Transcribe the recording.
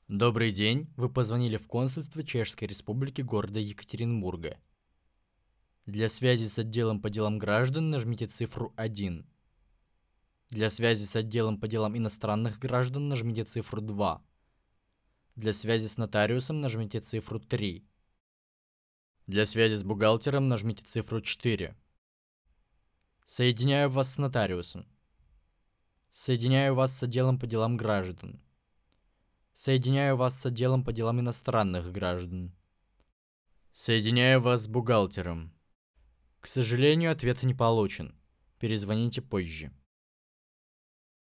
Добрый день, вы позвонили в консульство Чешской Республики города Екатеринбурга. Для связи с отделом по делам граждан нажмите цифру 1. Для связи с отделом по делам иностранных граждан нажмите цифру 2. Для связи с нотариусом нажмите цифру 3. Для связи с бухгалтером нажмите цифру 4. Соединяю вас с нотариусом. Соединяю вас с отделом по делам граждан. Соединяю вас с отделом по делам иностранных граждан. Соединяю вас с бухгалтером. К сожалению, ответ не получен. Перезвоните позже.